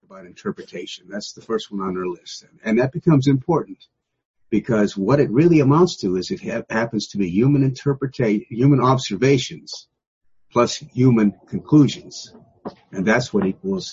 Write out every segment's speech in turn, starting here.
about interpretation. That's the first one on our list. And that becomes important because what it really amounts to is it happens to be human observations plus human conclusions. And that's what equals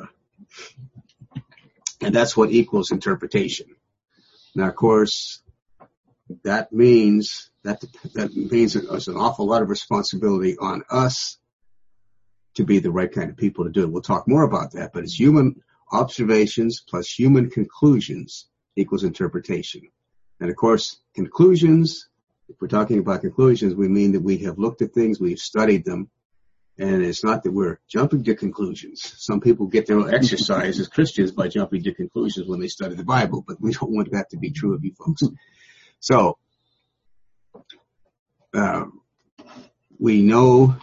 interpretation. Now, of course, that means there's an awful lot of responsibility on us to be the right kind of people to do it. We'll talk more about that, but it's human observations plus human conclusions equals interpretation. And of course, conclusions, if we're talking about conclusions, we mean that we have looked at things, we've studied them, and it's not that we're jumping to conclusions. Some people get their exercise as Christians by jumping to conclusions when they study the Bible, but we don't want that to be true of you folks. So, we know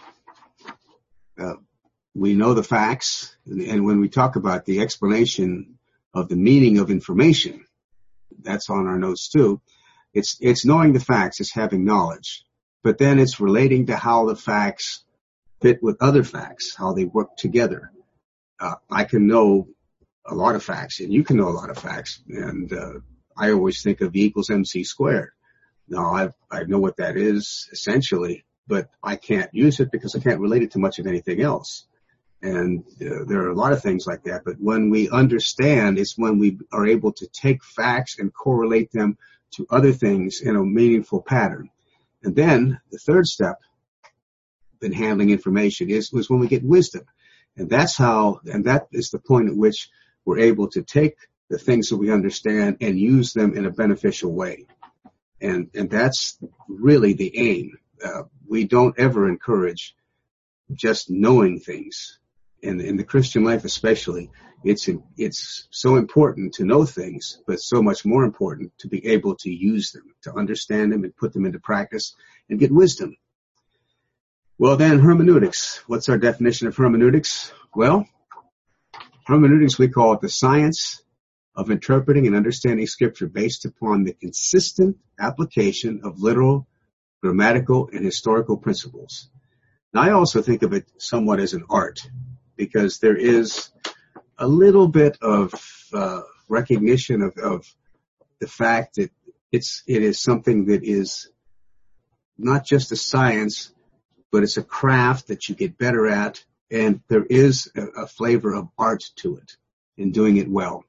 the facts, and when we talk about the explanation of the meaning of information, that's on our notes too. It's knowing the facts, it's having knowledge, but then it's relating to how the facts fit with other facts, how they work together. I can know a lot of facts, and you can know a lot of facts, and I always think of E equals MC squared. Now, I know what that is essentially, but I can't use it because I can't relate it to much of anything else. And there are a lot of things like that. But when we understand, it's when we are able to take facts and correlate them to other things in a meaningful pattern. And then the third step in handling information was when we get wisdom. And that is the point at which we're able to take the things that we understand and use them in a beneficial way. And that's really the aim. We don't ever encourage just knowing things. And in the Christian life especially, it's so important to know things, but so much more important to be able to use them, to understand them and put them into practice and get wisdom. Well then, hermeneutics. What's our definition of hermeneutics? Well, hermeneutics, we call it the science of interpreting and understanding Scripture based upon the consistent application of literal, grammatical, and historical principles. Now, I also think of it somewhat as an art, because there is a little bit of recognition of the fact that it is something that is not just a science, but it's a craft that you get better at, and there is a flavor of art to it in doing it well.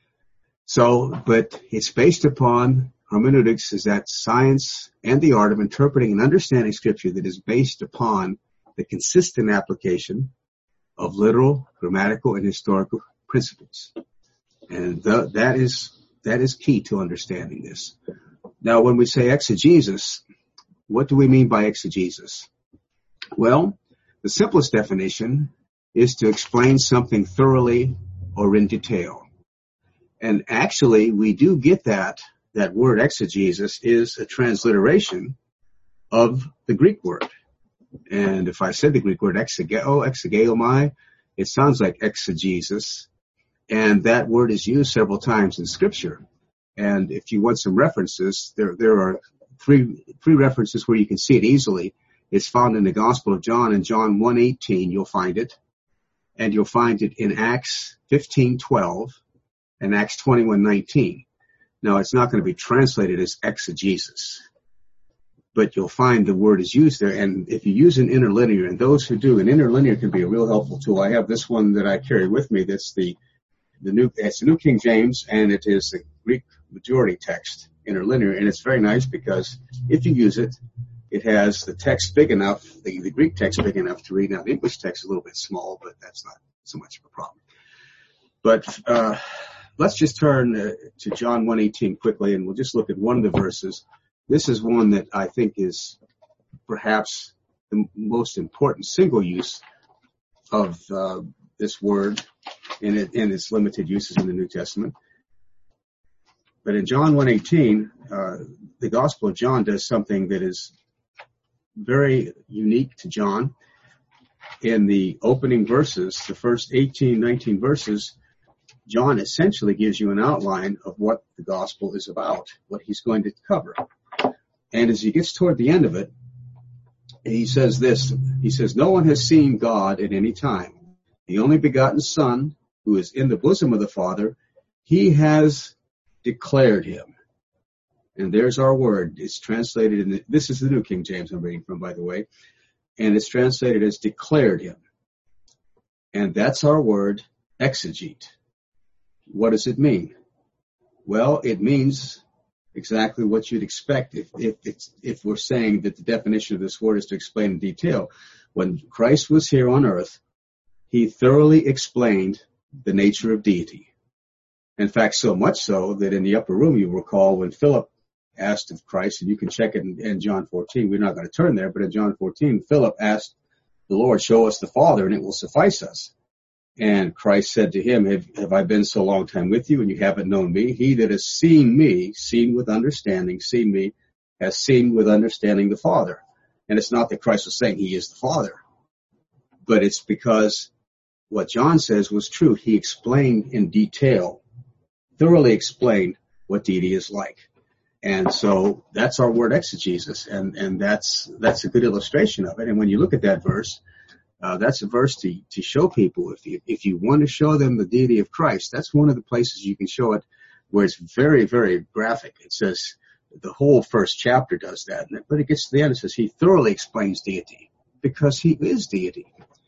So, but it's based upon, hermeneutics is that science and the art of interpreting and understanding Scripture that is based upon the consistent application of literal, grammatical, and historical principles. And that is key to understanding this. Now, when we say exegesis, what do we mean by exegesis? Well, the simplest definition is to explain something thoroughly or in detail. And actually, we do get that word exegesis is a transliteration of the Greek word. And if I said the Greek word exegeomai, it sounds like exegesis. And that word is used several times in Scripture. And if you want some references, there are three references where you can see it easily. It's found in the Gospel of John. In John 1:18, you'll find it. And you'll find it in Acts 15:12 and Acts 21:19. Now, it's not going to be translated as exegesis, but you'll find the word is used there. And if you use an interlinear, and those who do, an interlinear can be a real helpful tool. I have this one that I carry with me. That's the New King James, and it is the Greek majority text interlinear. And it's very nice because if you use it, it has the text big enough, the Greek text big enough to read. Now, the English text is a little bit small, but that's not so much of a problem. But let's just turn to John 1:18 quickly, and we'll just look at one of the verses. This is one that I think is perhaps the most important single use of this word in its limited uses in the New Testament. But in John 1:18, the Gospel of John does something that is very unique to John. In the opening verses, the first 18, 19 verses, John essentially gives you an outline of what the gospel is about, what he's going to cover. And as he gets toward the end of it, he says this. He says, "No one has seen God at any time. The only begotten Son, who is in the bosom of the Father, he has declared him. And there's our word. It's translated in this is the New King James I'm reading from, by the way. And it's translated as declared him. And that's our word, exegete. What does it mean? Well, it means exactly what you'd expect if we're saying that the definition of this word is to explain in detail. When Christ was here on earth, he thoroughly explained the nature of deity. In fact, so much so that in the upper room, you recall when Philip asked of Christ, and you can check it in John 14. We're not going to turn there, but in John 14, Philip asked the Lord, show us the Father, and it will suffice us. And Christ said to him, have I been so long time with you, and you haven't known me? He that has seen me, seen with understanding, seen me, has seen with understanding the Father. And it's not that Christ was saying he is the Father, but it's because what John says was true. He explained in detail, thoroughly explained what deity is like. And so that's our word exegesis, and that's a good illustration of it. And when you look at that verse, that's a verse to show people, if you want to show them the deity of Christ, that's one of the places you can show it where it's very, very graphic. It says the whole first chapter does that, but it gets to the end, it says he thoroughly explains deity because he is deity.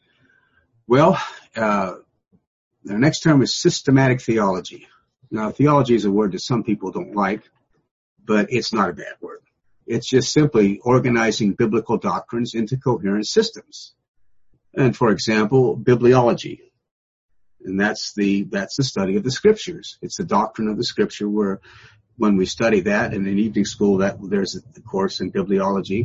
Well, the next term is systematic theology. Now, theology is a word that some people don't like, but it's not a bad word. It's just simply organizing biblical doctrines into coherent systems. And for example, bibliology. And that's the study of the scriptures. It's the doctrine of the scripture where when we study that in an evening school, there's a course in bibliology.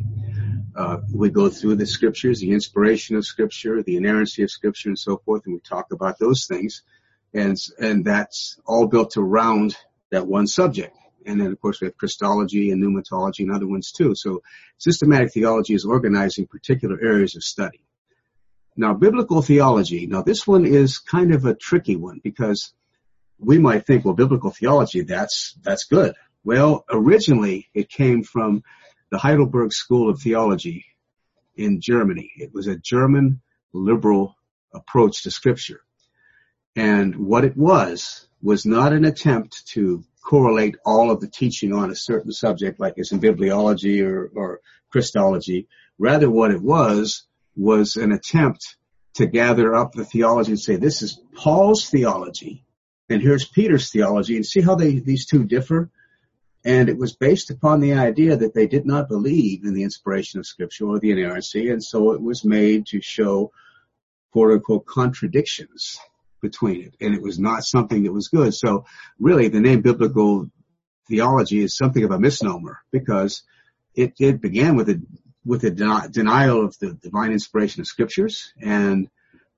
We go through the scriptures, the inspiration of scripture, the inerrancy of scripture and so forth, and we talk about those things. And that's all built around that one subject. And then, of course, we have Christology and pneumatology and other ones too. So systematic theology is organizing particular areas of study. Now, biblical theology, now this one is kind of a tricky one because we might think, well, biblical theology, that's good. Well, originally it came from the Heidelberg School of Theology in Germany. It was a German liberal approach to Scripture. And what it was not an attempt to correlate all of the teaching on a certain subject like it's in bibliology or Christology. Rather, what it was an attempt to gather up the theology and say, this is Paul's theology, and here's Peter's theology, and see how these two differ? And it was based upon the idea that they did not believe in the inspiration of Scripture or the inerrancy, and so it was made to show, quote-unquote, contradictions between it, and it was not something that was good. So really, the name biblical theology is something of a misnomer because it began with a denial of the divine inspiration of scriptures, and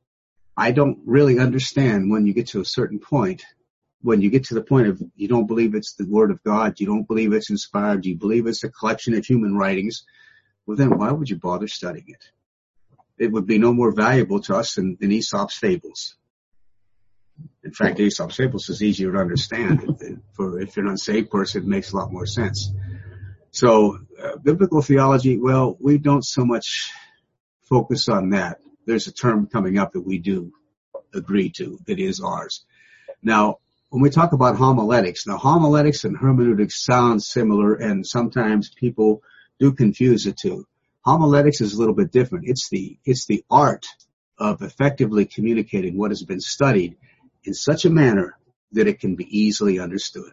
I don't really understand when you get to a certain point, when you get to the point of you don't believe it's the Word of God, you don't believe it's inspired, you believe it's a collection of human writings, well then why would you bother studying it? It would be no more valuable to us than Aesop's fables. In fact, Aesop's fables is easier to understand. If you're an unsaved person, it makes a lot more sense. So, biblical theology, well, we don't so much focus on that. There's a term coming up that we do agree to that is ours. Now, when we talk about homiletics, now homiletics and hermeneutics sound similar, and sometimes people do confuse the two. Homiletics is a little bit different. It's the art of effectively communicating what has been studied in such a manner that it can be easily understood.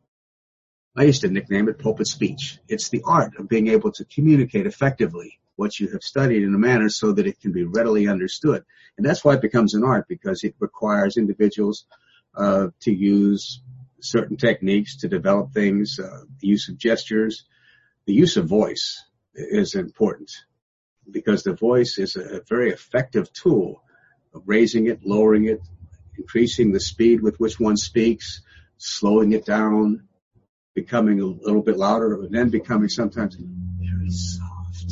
I used to nickname it pulpit speech. It's the art of being able to communicate effectively what you have studied in a manner so that it can be readily understood. And that's why it becomes an art, because it requires individuals to use certain techniques to develop things, the use of gestures. The use of voice is important because the voice is a very effective tool of raising it, lowering it, increasing the speed with which one speaks, slowing it down, becoming a little bit louder, and then becoming sometimes very soft.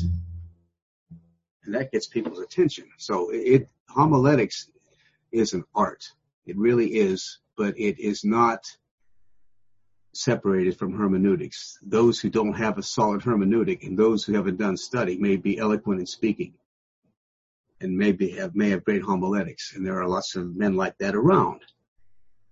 And that gets people's attention. So homiletics is an art. It really is, but it is not separated from hermeneutics. Those who don't have a solid hermeneutic and those who haven't done study may be eloquent in speaking and may have great homiletics, and there are lots of men like that around.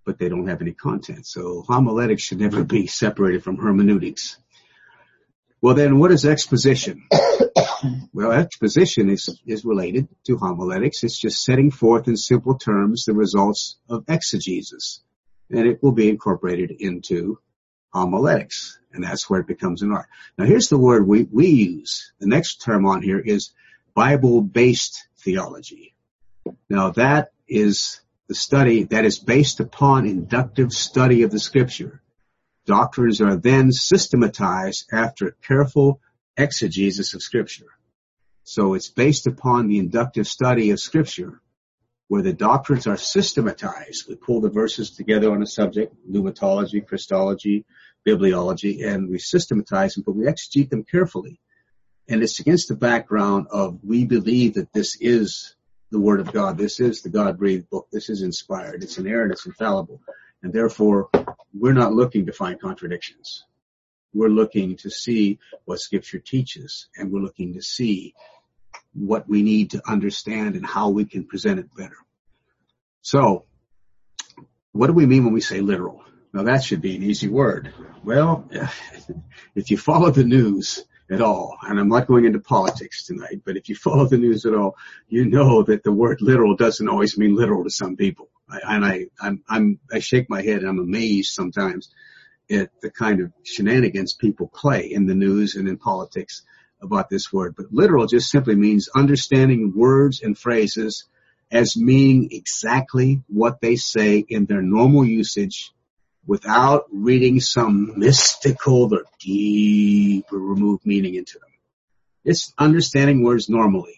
but they don't have any content. So homiletics should never be separated from hermeneutics. Well, then what is exposition? Well, exposition is related to homiletics. It's just setting forth in simple terms the results of exegesis, and it will be incorporated into homiletics, and that's where it becomes an art. Now, here's the word we use. The next term on here is Bible-based theology. Now, that is the study that is based upon inductive study of the Scripture. Doctrines are then systematized after careful exegesis of Scripture. So it's based upon the inductive study of Scripture, where the doctrines are systematized. We pull the verses together on a subject, pneumatology, Christology, bibliology, and we systematize them, but we exegete them carefully. And it's against the background of we believe that this is the Word of God. This is the God-breathed book. This is inspired. It's inerrant. It's infallible. And therefore, we're not looking to find contradictions. We're looking to see what Scripture teaches, and we're looking to see what we need to understand and how we can present it better. So, what do we mean when we say literal? Now, that should be an easy word. Well, if you follow the news at all, and I'm not going into politics tonight, but if you follow the news at all, you know that the word literal doesn't always mean literal to some people. I shake my head and I'm amazed sometimes at the kind of shenanigans people play in the news and in politics about this word. But literal just simply means understanding words and phrases as meaning exactly what they say in their normal usage without reading some mystical or deep or removed meaning into them. It's understanding words normally.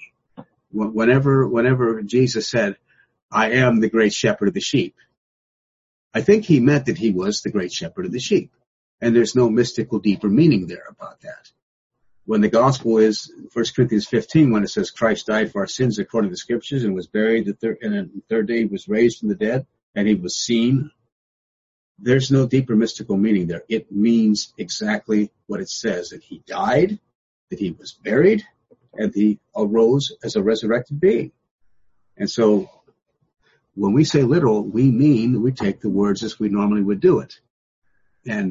Whenever Jesus said, I am the great shepherd of the sheep, I think he meant that he was the great shepherd of the sheep. And there's no mystical, deeper meaning there about that. When the gospel is 1 Corinthians 15, when it says Christ died for our sins according to the Scriptures and was buried, and on the third day he was raised from the dead, and he was seen, there's no deeper mystical meaning there. It means exactly what it says, that he died, that he was buried, and he arose as a resurrected being. And so when we say literal, we mean we take the words as we normally would do it. And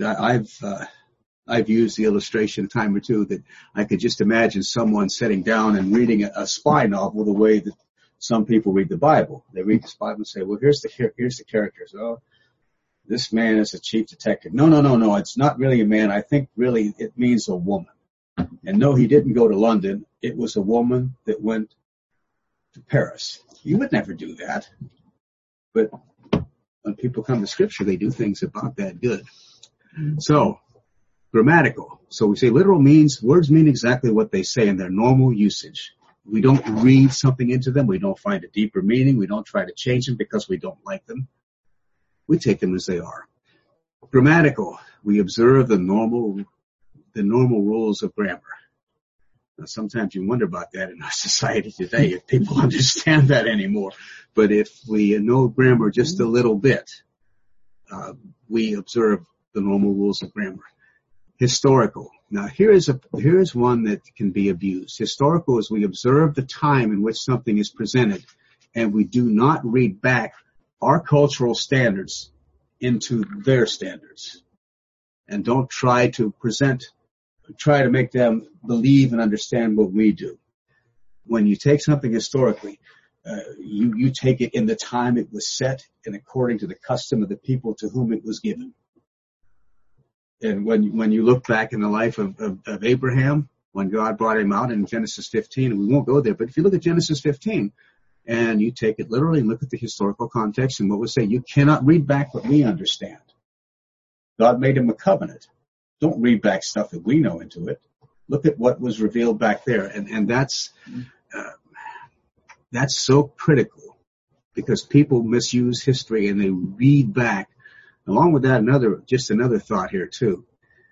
I've used the illustration a time or two that I could just imagine someone sitting down and reading a spy novel the way that some people read the Bible. They read the Bible and say, well, here's the characters. Oh, this man is a chief detective. No, it's not really a man. I think really it means a woman. And no, he didn't go to London. It was a woman that went to Paris. You would never do that. But when people come to Scripture, they do things about that good. So, grammatical. So we say literal means, words mean exactly what they say in their normal usage. We don't read something into them. We don't find a deeper meaning. We don't try to change them because we don't like them. We take them as they are. Grammatical. We observe the normal rules of grammar. Now, sometimes you wonder about that in our society today, if people understand that anymore. But if we know grammar just a little bit, we observe the normal rules of grammar. Historical. Now, here's one that can be abused. Historical is we observe the time in which something is presented, and we do not read back our cultural standards into their standards, and don't try to make them believe and understand what we do. When you take something historically, you take it in the time it was set and according to the custom of the people to whom it was given. And when you look back in the life of Abraham, when God brought him out in Genesis 15, and we won't go there, but if you look at Genesis 15 and you take it literally and look at the historical context and what we say, you cannot read back what we understand. God made him a covenant. Don't read back stuff that we know into it. Look at what was revealed back there. And that's so critical because people misuse history and they read back. Along with that, another thought here too.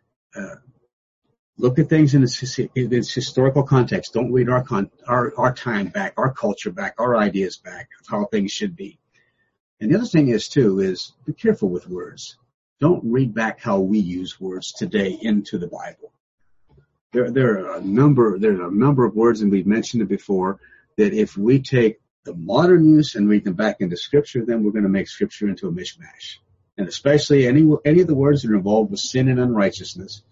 Look at things in its historical context. Don't read our time back, our culture back, our ideas back of how things should be. And the other thing is be careful with words. Don't read back how we use words today into the Bible. There are a number of words, and we've mentioned it before, that if we take the modern use and read them back into Scripture, then we're going to make Scripture into a mishmash. and especially any of the words that are involved with sin and unrighteousness,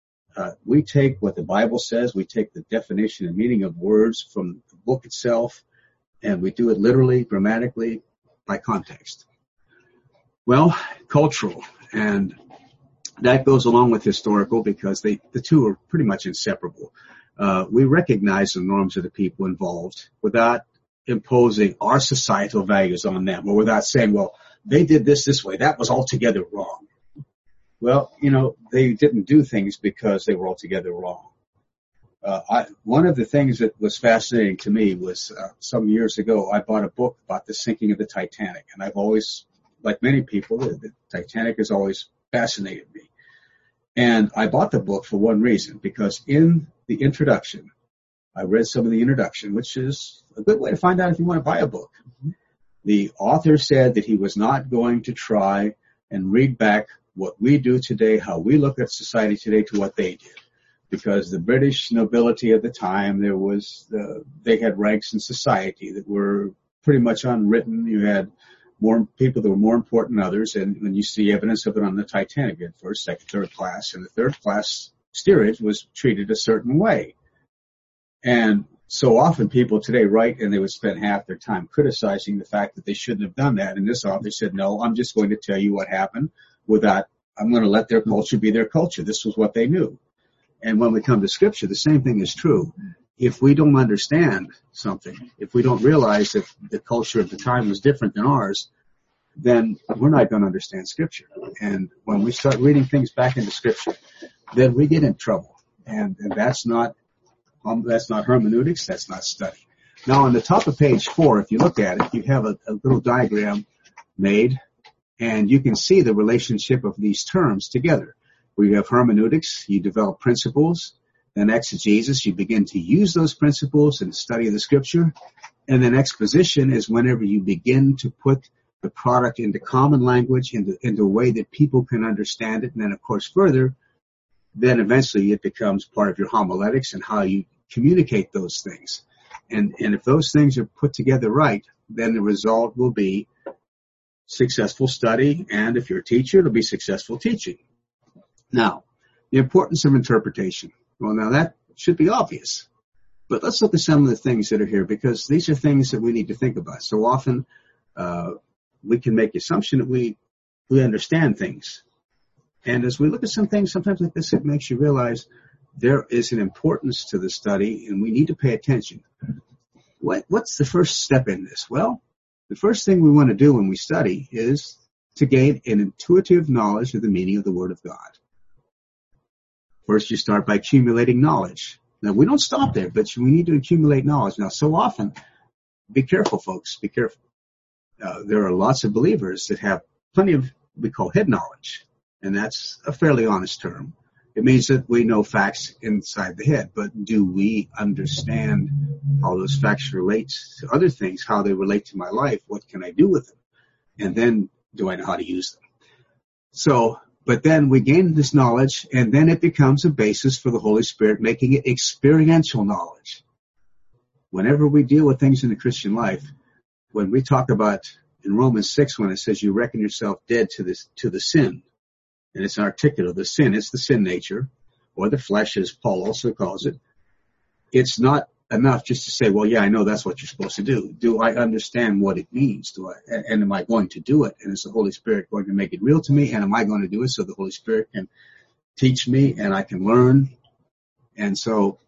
we take what the Bible says, we take the definition and meaning of words from the book itself, and we do it literally, grammatically, by context. Well, cultural, and that goes along with historical because the two are pretty much inseparable. We recognize the norms of the people involved without imposing our societal values on them, or without saying, well, they did this way. That was altogether wrong. Well, they didn't do things because they were altogether wrong. One of the things that was fascinating to me was some years ago, I bought a book about the sinking of the Titanic. And I've always, like many people, the Titanic has always fascinated me. And I bought the book for one reason, because in the introduction, I read some of the introduction, which is a good way to find out if you want to buy a book. The author said that he was not going to try and read back what we do today, how we look at society today, to what they did. Because the British nobility at the time, they had ranks in society that were pretty much unwritten. You had more people that were more important than others, and when you see evidence of it on the Titanic, in first, second, third class, and the third class steerage was treated a certain way. And so often people today write, and they would spend half their time criticizing the fact that they shouldn't have done that. And this author said, no, I'm just going to tell you what happened I'm going to let their culture be their culture. This was what they knew. And when we come to Scripture, the same thing is true. If we don't understand something, if we don't realize that the culture of the time was different than ours, then we're not going to understand Scripture. And when we start reading things back into Scripture, then we get in trouble. And that's not hermeneutics, that's not study. Now, on the top of page 4, if you look at it, you have a little diagram made, and you can see the relationship of these terms together. Where you have hermeneutics, you develop principles, then exegesis, you begin to use those principles in the study of the Scripture, and then exposition is whenever you begin to put the product into common language, into a way that people can understand it, and then, of course, further, then eventually it becomes part of your homiletics and how you communicate those things. And if those things are put together right, then the result will be successful study, and if you're a teacher, it'll be successful teaching. Now, the importance of interpretation. Well, now that should be obvious. But let's look at some of the things that are here, because these are things that we need to think about. So often, we can make the assumption that we understand things. And as we look at some things, sometimes like this, it makes you realize there is an importance to the study, and we need to pay attention. What's the first step in this? Well, the first thing we want to do when we study is to gain an intuitive knowledge of the meaning of the Word of God. First, you start by accumulating knowledge. Now, we don't stop there, but we need to accumulate knowledge. Now, so often, be careful, folks, be careful. There are lots of believers that have plenty of what we call head knowledge, and that's a fairly honest term. It means that we know facts inside the head, but do we understand how those facts relate to other things, how they relate to my life? What can I do with them? And then, do I know how to use them? So, but then we gain this knowledge, and then it becomes a basis for the Holy Spirit, making it experiential knowledge. Whenever we deal with things in the Christian life, when we talk about in Romans 6, when it says you reckon yourself dead to the sin, and it's an articulate of the sin, it's the sin nature, or the flesh, as Paul also calls it. It's not enough just to say, well, yeah, I know that's what you're supposed to do. Do I understand what it means? And am I going to do it? And is the Holy Spirit going to make it real to me? And am I going to do it so the Holy Spirit can teach me and I can learn? And so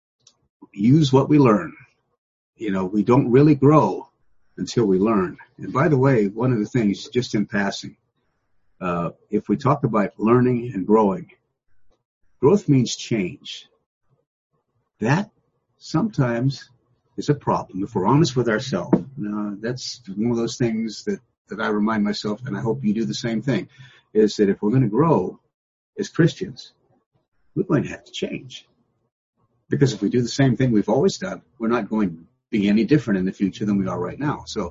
use what we learn. We don't really grow until we learn. And by the way, one of the things, just in passing, if we talk about learning and growing, growth means change. That sometimes is a problem if we're honest with ourselves. That's one of those things that I remind myself, and I hope you do the same thing, is that if we're going to grow as Christians, we're going to have to change. Because if we do the same thing we've always done, we're not going to be any different in the future than we are right now. So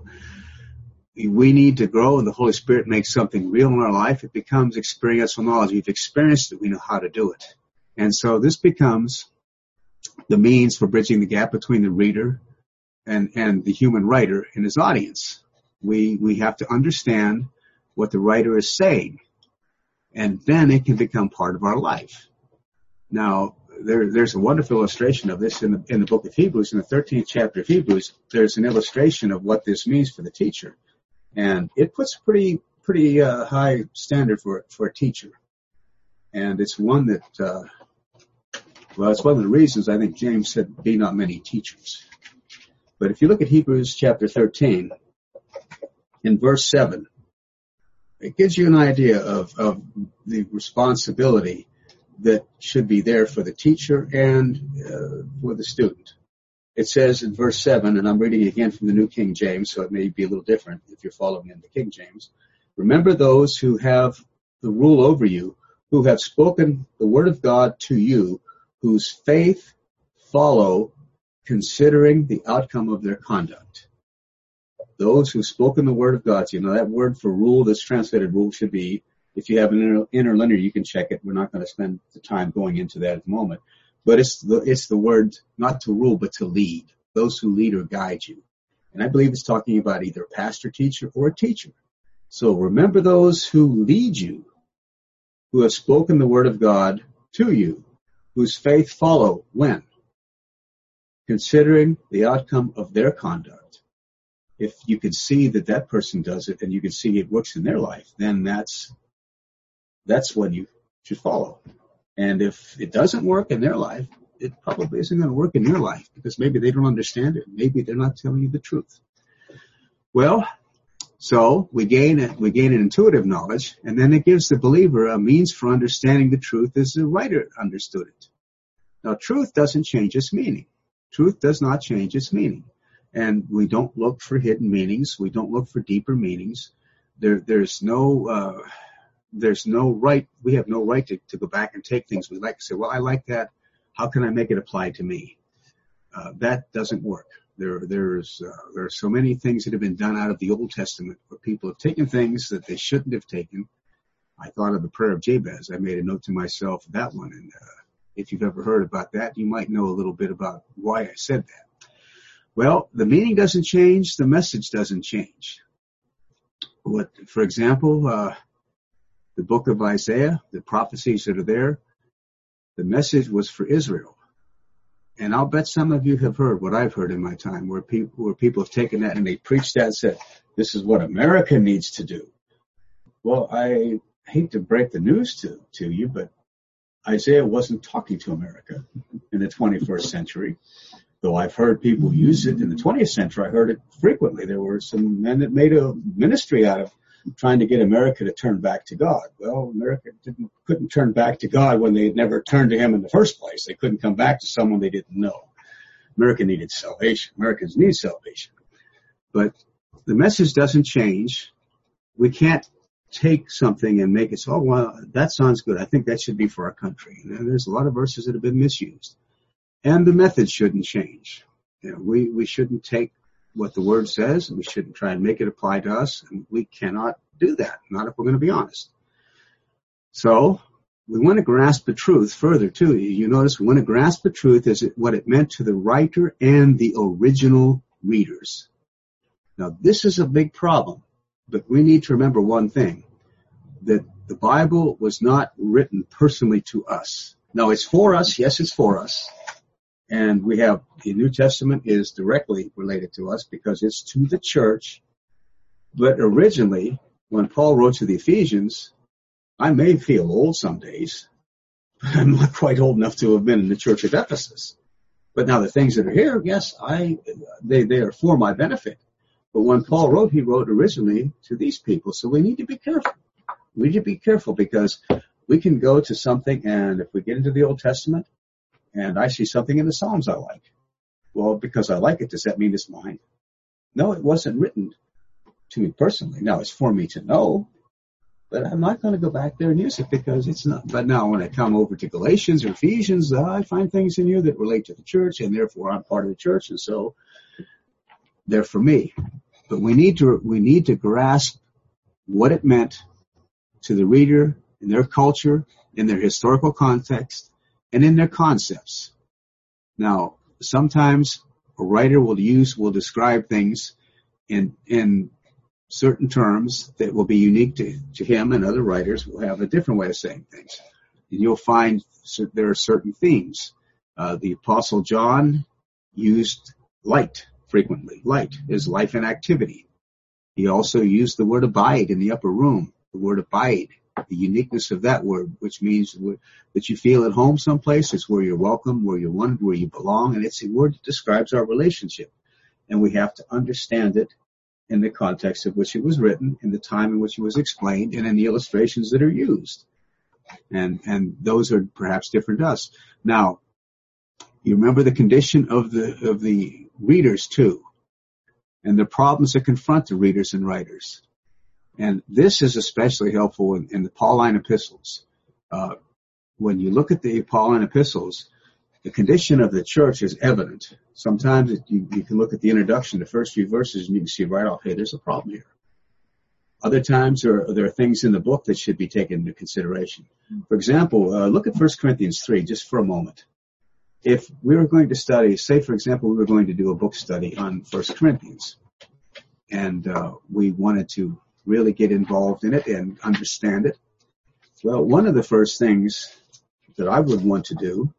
we need to grow, and the Holy Spirit makes something real in our life. It becomes experiential knowledge. We've experienced it. We know how to do it. And so this becomes the means for bridging the gap between the reader and the human writer and his audience. We have to understand what the writer is saying. And then it can become part of our life. Now, there's a wonderful illustration of this in the book of Hebrews. In the 13th chapter of Hebrews, there's an illustration of what this means for the teacher. And it puts a pretty high standard for a teacher. And it's one that, it's one of the reasons I think James said, be not many teachers. But if you look at Hebrews chapter 13, in verse 7, it gives you an idea of the responsibility that should be there for the teacher and for the student. It says in verse 7, and I'm reading again from the New King James, so it may be a little different if you're following in the King James. Remember those who have the rule over you, who have spoken the word of God to you, whose faith follow, considering the outcome of their conduct. Those who've spoken the word of God, you know, that word for rule that's translated rule should be, if you have an interlinear, you can check it. We're not going to spend the time going into that at the moment. But it's the word not to rule, but to lead. Those who lead or guide you. And I believe it's talking about either a pastor, teacher, or a teacher. So remember those who lead you, who have spoken the word of God to you, whose faith follow when? Considering the outcome of their conduct. If you can see that person does it and you can see it works in their life, then that's what you should follow. And if it doesn't work in their life, it probably isn't going to work in your life because maybe they don't understand it. Maybe they're not telling you the truth. Well, so we gain an intuitive knowledge, and then it gives the believer a means for understanding the truth as the writer understood it. Now, truth doesn't change its meaning. Truth does not change its meaning. And we don't look for hidden meanings. We don't look for deeper meanings. There's no right. We have no right to go back and take things we like and say, well, I like that. How can I make it apply to me? That doesn't work. There are so many things that have been done out of the Old Testament where people have taken things that they shouldn't have taken. I thought of the prayer of Jabez. I made a note to myself of that one. And if you've ever heard about that, you might know a little bit about why I said that. Well, the meaning doesn't change. The message doesn't change. For example, the book of Isaiah, the prophecies that are there, the message was for Israel. And I'll bet some of you have heard what I've heard in my time, where people have taken that and they preached that and said, this is what America needs to do. Well, I hate to break the news to you, but Isaiah wasn't talking to America in the 21st century. Though I've heard people use it in the 20th century, I heard it frequently. There were some men that made a ministry out of trying to get America to turn back to God. Well, America couldn't turn back to God when they had never turned to him in the first place. They couldn't come back to someone they didn't know. America needed salvation. Americans need salvation. But the message doesn't change. We can't take something and make it so, oh, well, that sounds good. I think that should be for our country. And there's a lot of verses that have been misused. And the method shouldn't change. You know, we shouldn't take what the word says, and we shouldn't try and make it apply to us, and we cannot do that, not if we're going to be honest. So we want to grasp the truth further, too. You notice we want to grasp the truth as what it meant to the writer and the original readers. Now, this is a big problem, but we need to remember one thing, that the Bible was not written personally to us. Now, it's for us. Yes, it's for us. And we have the New Testament is directly related to us because it's to the church. But originally, when Paul wrote to the Ephesians, I may feel old some days, but I'm not quite old enough to have been in the church of Ephesus. But now the things that are here, yes, they are for my benefit. But when Paul wrote, he wrote originally to these people. So we need to be careful. We need to be careful because we can go to something, and if we get into the Old Testament, and I see something in the Psalms I like. Well, because I like it, does that mean it's mine? No, it wasn't written to me personally. Now, it's for me to know, but I'm not going to go back there and use it because it's not. But now when I come over to Galatians or Ephesians, I find things in here that relate to the church, and therefore I'm part of the church, and so they're for me. But we need to grasp what it meant to the reader in their culture, in their historical context, and in their concepts. Now, sometimes a writer will describe things in certain terms that will be unique to him, and other writers will have a different way of saying things. And you'll find there are certain themes. The Apostle John used light frequently. Light is life and activity. He also used the word abide in the upper room. The word abide, the uniqueness of that word, which means that you feel at home someplace. It's where you're welcome, where you're wanted, where you belong, and it's a word that describes our relationship. And we have to understand it in the context of which it was written, in the time in which it was explained, and in the illustrations that are used. And those are perhaps different to us. Now, you remember the condition of the readers too, and the problems that confront the readers and writers. And this is especially helpful in the Pauline epistles. When you look at the Pauline epistles, the condition of the church is evident. Sometimes you can look at the introduction, the first few verses, and you can see right off, hey, there's a problem here. Other times there are things in the book that should be taken into consideration. For example, look at 1 Corinthians 3 just for a moment. If we were going to study, say, for example, we were going to do a book study on 1 Corinthians, and we wanted to really get involved in it and understand it. Well, one of the first things that I would want to do,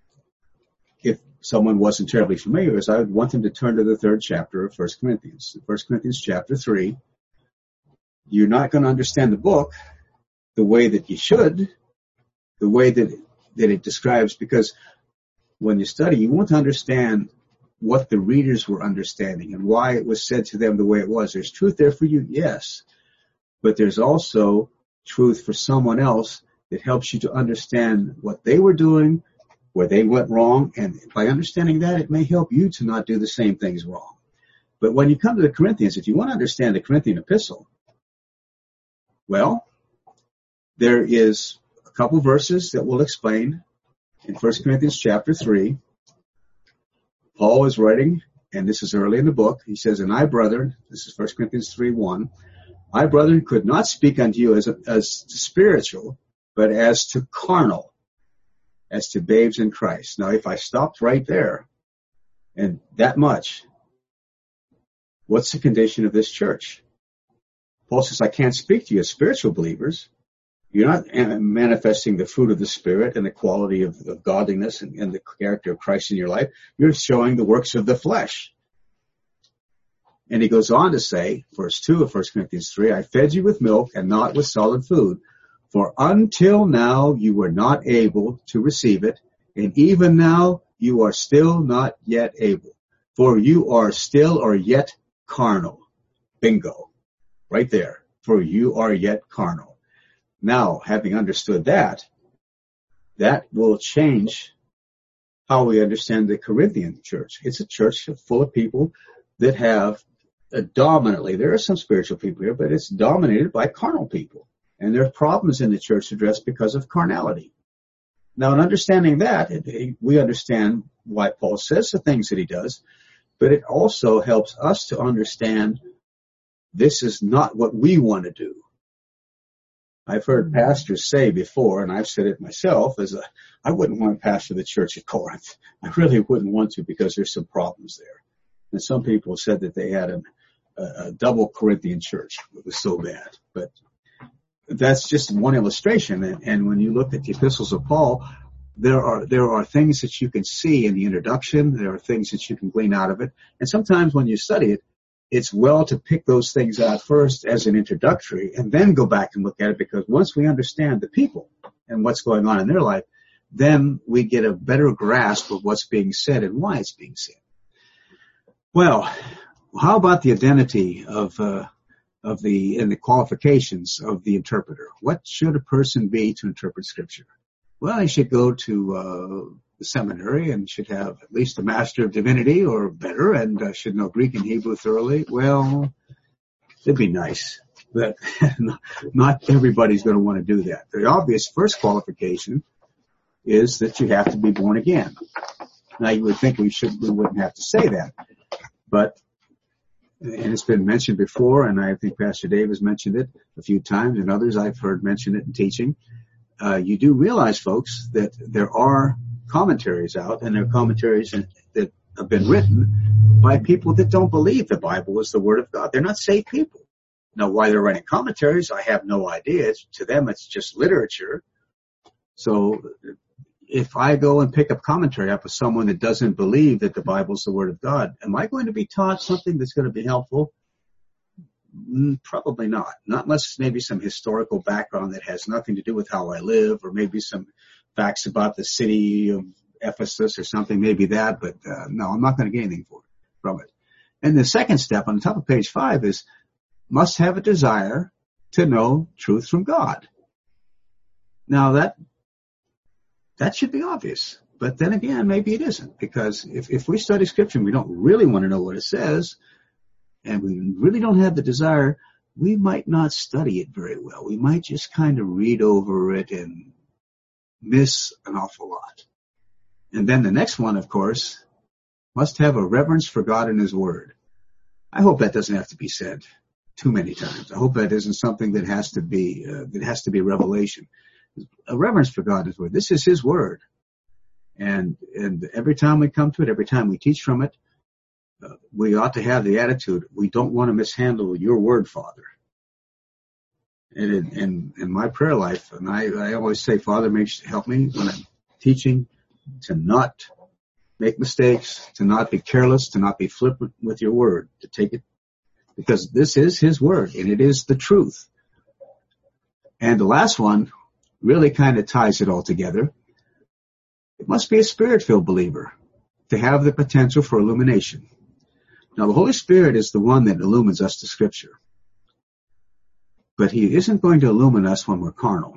if someone wasn't terribly familiar, is I would want them to turn to the 3rd chapter of 1 Corinthians. 1 Corinthians chapter 3. You're not going to understand the book the way that you should, the way that it describes, because when you study, you want to understand what the readers were understanding and why it was said to them the way it was. There's truth there for you, yes, but there's also truth for someone else that helps you to understand what they were doing, where they went wrong, and by understanding that, it may help you to not do the same things wrong. But when you come to the Corinthians, if you want to understand the Corinthian epistle, well, there is a couple verses that will explain. In 1 Corinthians chapter 3, Paul is writing, and this is early in the book. He says, and I, brethren, this is 1 Corinthians 3:1, I, brethren, could not speak unto you as to spiritual, but as to carnal, as to babes in Christ. Now, if I stopped right there, and that much, what's the condition of this church? Paul says, I can't speak to you as spiritual believers. You're not manifesting the fruit of the Spirit and the quality of godliness and the character of Christ in your life. You're showing the works of the flesh. And he goes on to say, verse 2 of 1 Corinthians 3, I fed you with milk and not with solid food, for until now you were not able to receive it, and even now you are still not yet able, for you are still or yet carnal. Bingo. Right there. For you are yet carnal. Now, having understood that will change how we understand the Corinthian church. It's a church full of people that have dominantly, there are some spiritual people here, but it's dominated by carnal people. And there are problems in the church addressed because of carnality. Now, in understanding that, we understand why Paul says the things that he does, but it also helps us to understand this is not what we want to do. I've heard pastors say before, and I've said it myself, I wouldn't want to pastor the church at Corinth. I really wouldn't want to because there's some problems there. And some people said that they had a double Corinthian church. It was so bad. But that's just one illustration. And when you look at the epistles of Paul, there are things that you can see in the introduction. There are things that you can glean out of it. And sometimes when you study it, it's well to pick those things out first as an introductory and then go back and look at it, because once we understand the people and what's going on in their life, then we get a better grasp of what's being said and why it's being said. Well, how about the identity and the qualifications of the interpreter? What should a person be to interpret Scripture? Well, he should go to the seminary and should have at least a Master of Divinity or better, and should know Greek and Hebrew thoroughly. Well, it'd be nice, but not everybody's going to want to do that. The obvious first qualification is that you have to be born again. Now, you would think we wouldn't have to say that, but, and it's been mentioned before, and I think Pastor Dave has mentioned it a few times, and others I've heard mention it in teaching. You do realize, folks, that there are commentaries out, and there are commentaries that have been written by people that don't believe the Bible is the Word of God. They're not saved people. Now, why they're writing commentaries, I have no idea. To them, it's just literature. So if I go and pick up commentary up with someone that doesn't believe that the Bible's the Word of God, am I going to be taught something that's going to be helpful? Probably not. Not unless maybe some historical background that has nothing to do with how I live, or maybe some facts about the city of Ephesus or something, maybe that, but no, I'm not going to get anything from it. And the second step on the top of page 5 is must have a desire to know truth from God. Now that should be obvious, but then again, maybe it isn't, because if we study Scripture and we don't really want to know what it says, and we really don't have the desire, we might not study it very well. We might just kind of read over it and miss an awful lot. And then the next one, of course, must have a reverence for God and His Word. I hope that doesn't have to be said too many times. I hope that isn't something that has to be revelation. A reverence for God and His Word. This is His Word. And every time we come to it, every time we teach from it, we ought to have the attitude, we don't want to mishandle your word, Father. And in my prayer life, and I always say, Father, help me when I'm teaching to not make mistakes, to not be careless, to not be flippant with your word, to take it, because this is His Word, and it is the truth. And the last one really kind of ties it all together. It must be a Spirit-filled believer to have the potential for illumination. Now, the Holy Spirit is the one that illumines us to Scripture. But He isn't going to illumine us when we're carnal.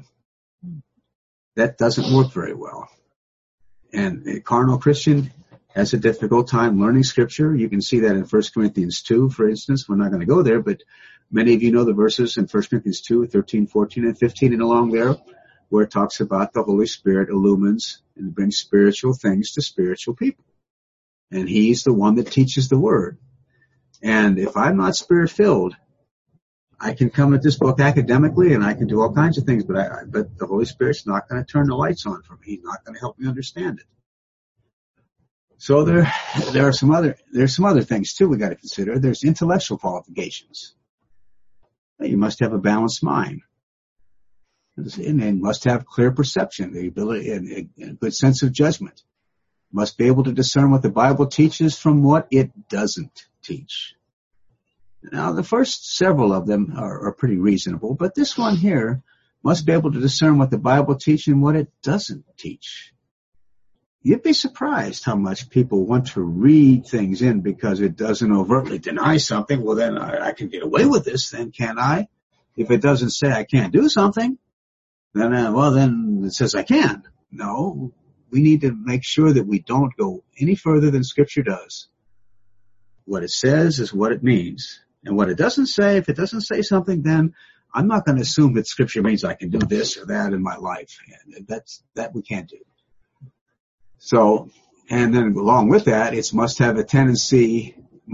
That doesn't work very well. And a carnal Christian has a difficult time learning Scripture. You can see that in 1 Corinthians 2, for instance. We're not going to go there, but many of you know the verses in 1 Corinthians 2, 13, 14, and 15, and along there, where it talks about the Holy Spirit illumines and brings spiritual things to spiritual people. And He's the one that teaches the Word. And if I'm not Spirit-filled, I can come at this book academically and I can do all kinds of things, but the Holy Spirit's not going to turn the lights on for me. He's not going to help me understand it. So there are some other things too we got to consider. There's intellectual qualifications. You must have a balanced mind. And must have clear perception, the ability and a good sense of judgment. Must be able to discern what the Bible teaches from what it doesn't teach. Now, the first several of them are pretty reasonable, but this one here must be able to discern what the Bible teaches and what it doesn't teach. You'd be surprised how much people want to read things in because it doesn't overtly deny something. Well, then I can get away with this, then, can't I? If it doesn't say I can't do something, then then it says I can. No, we need to make sure that we don't go any further than Scripture does. What it says is what it means. And what it doesn't say, if it doesn't say something, then I'm not going to assume that Scripture means I can do this or that in my life. And that we can't do. So, and then along with that, it must not have a tendency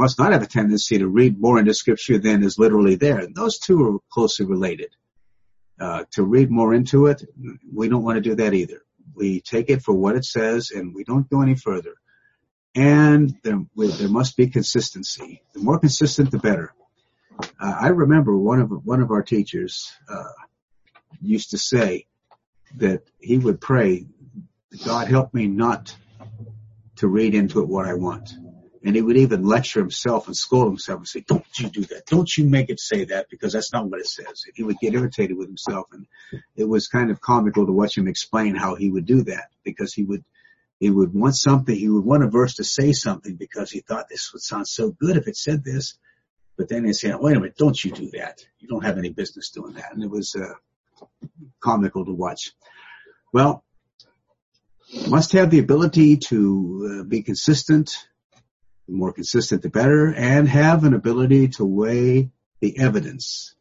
to read more into Scripture than is literally there. And those two are closely related. To read more into it, we don't want to do that either. We take it for what it says and we don't go any further. And there must be consistency. The more consistent, the better. I remember one of our teachers used to say that he would pray, God, help me not to read into it what I want. And he would even lecture himself and scold himself and say, don't you do that. Don't you make it say that, because that's not what it says. And he would get irritated with himself. And it was kind of comical to watch him explain how he would do that, because he would want something. He would want a verse to say something because he thought this would sound so good if it said this. But then he'd say, wait a minute, don't you do that. You don't have any business doing that. And it was comical to watch. Well, must have the ability to be consistent. The more consistent, the better, and have an ability to weigh the evidence.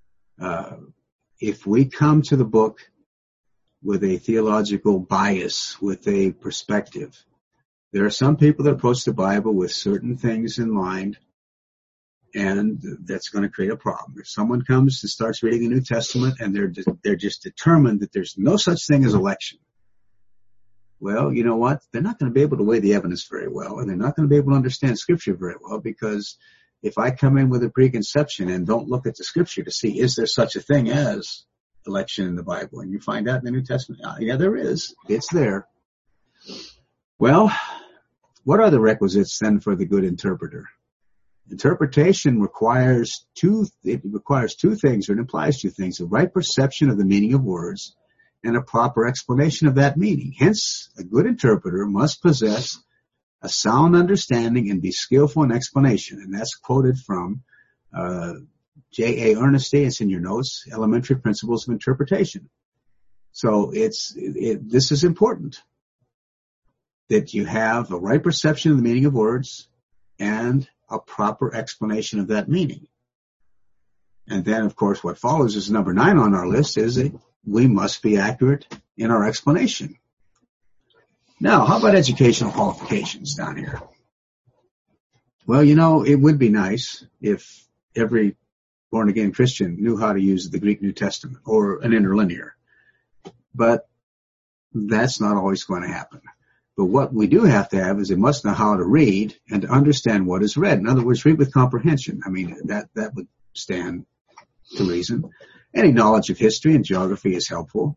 If we come to the book with a theological bias, with a perspective, there are some people that approach the Bible with certain things in mind, and that's going to create a problem. If someone comes and starts reading the New Testament and they're just determined that there's no such thing as election, well, you know what? They're not going to be able to weigh the evidence very well, and they're not going to be able to understand Scripture very well, because if I come in with a preconception and don't look at the scripture to see, is there such a thing as election in the Bible? And you find out in the New Testament, yeah, there is. It's there. Well, what are the requisites then for the good interpreter? Interpretation requires two things, or it implies two things: a right perception of the meaning of words and a proper explanation of that meaning. Hence, a good interpreter must possess a sound understanding and be skillful in explanation. And that's quoted from J.A. Ernestine. It's in your notes, Elementary Principles of Interpretation. So this is important, that you have a right perception of the meaning of words and a proper explanation of that meaning. And then, of course, what follows is number 9 on our list, is that we must be accurate in our explanation. Now, how about educational qualifications down here? Well, it would be nice if every born-again Christian knew how to use the Greek New Testament or an interlinear. But that's not always going to happen. But what we do have to have is they must know how to read and to understand what is read. In other words, read with comprehension. I mean, that would stand to reason. Any knowledge of history and geography is helpful.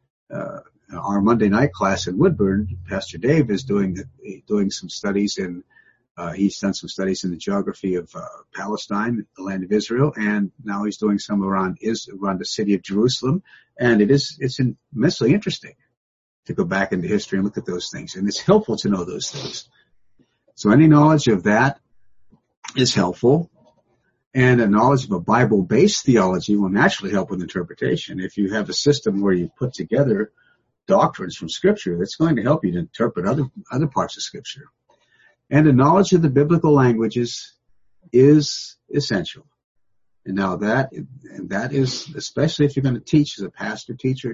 Our Monday night class in Woodburn, Pastor Dave is doing some studies he's done some studies in the geography of Palestine, the land of Israel, and now he's doing some around the city of Jerusalem. And it's immensely interesting to go back into history and look at those things. And it's helpful to know those things. So any knowledge of that is helpful. And a knowledge of a Bible-based theology will naturally help with interpretation. If you have a system where you put together doctrines from Scripture, that's going to help you to interpret other parts of Scripture. And a knowledge of the biblical languages is essential. And now that is, especially if you're going to teach as a pastor, teacher,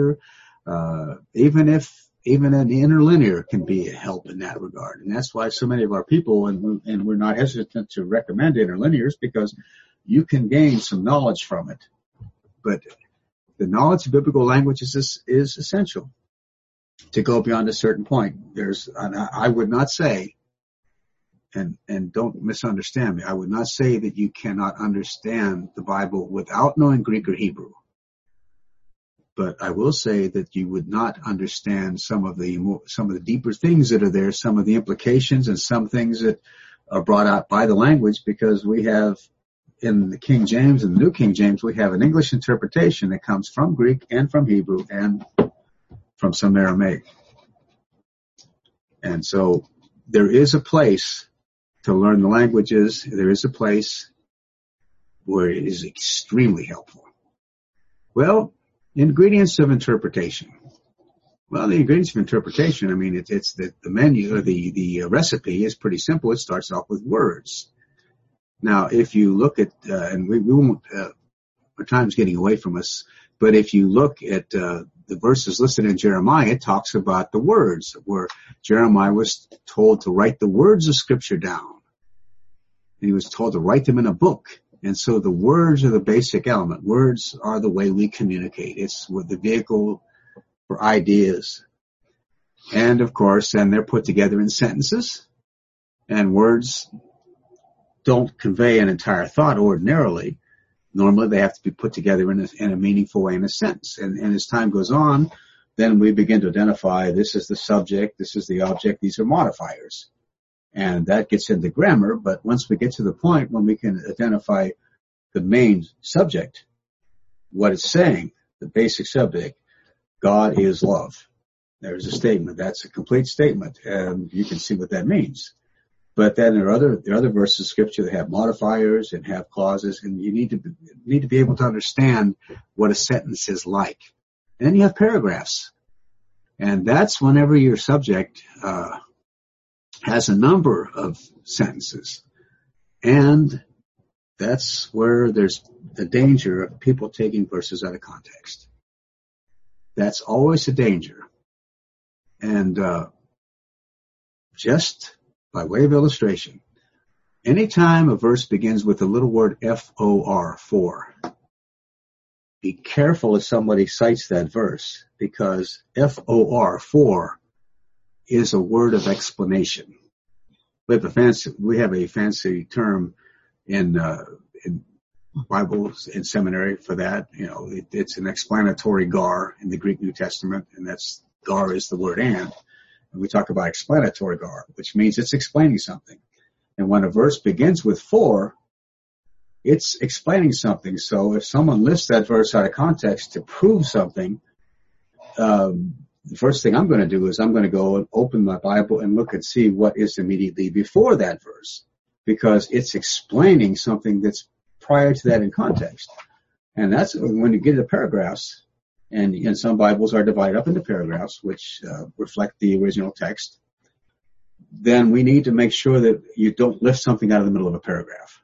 even an interlinear can be a help in that regard. And that's why so many of our people, and we're not hesitant to recommend interlinears, because you can gain some knowledge from it. But the knowledge of biblical languages is essential to go beyond a certain point. I would not say, and don't misunderstand me, I would not say that you cannot understand the Bible without knowing Greek or Hebrew. But I will say that you would not understand some of the deeper things that are there, some of the implications, and some things that are brought out by the language, because we have in the King James and the New King James, we have an English interpretation that comes from Greek and from Hebrew and from some Aramaic. And so there is a place to learn the languages. There is a place where it is extremely helpful. Well, ingredients of interpretation. Well, the ingredients of interpretation, I mean, it's the menu, or the recipe is pretty simple. It starts off with words. Now, if you look at, and we won't, our time's getting away from us, but if you look at the verses listed in Jeremiah, it talks about the words, where Jeremiah was told to write the words of Scripture down. And he was told to write them in a book. And so the words are the basic element. Words are the way we communicate. It's the vehicle for ideas. And, of course, then they're put together in sentences. And words don't convey an entire thought ordinarily. Normally, they have to be put together in a meaningful way in a sentence. And as time goes on, then we begin to identify this is the subject, this is the object, these are modifiers. And that gets into grammar, but once we get to the point when we can identify the main subject, what it's saying, the basic subject, God is love. There's a statement. That's a complete statement, and you can see what that means. But then there are other verses of Scripture that have modifiers and have clauses, and you need to be able to understand what a sentence is like. And then you have paragraphs, and that's whenever your subject has a number of sentences. And that's where there's the danger of people taking verses out of context. That's always a danger. And just by way of illustration, anytime a verse begins with the little word F-O-R, for, be careful if somebody cites that verse, because F-O-R, for, is a word of explanation. We have a fancy term in Bibles in seminary for that. It's an explanatory gar in the Greek New Testament, and that's gar is the word and we talk about explanatory gar, which means it's explaining something. And when a verse begins with for, it's explaining something. So if someone lifts that verse out of context to prove something, the first thing I'm going to do is I'm going to go and open my Bible and look and see what is immediately before that verse, because it's explaining something that's prior to that in context. And that's when you get to paragraphs, and some Bibles are divided up into paragraphs, which reflect the original text. Then we need to make sure that you don't lift something out of the middle of a paragraph,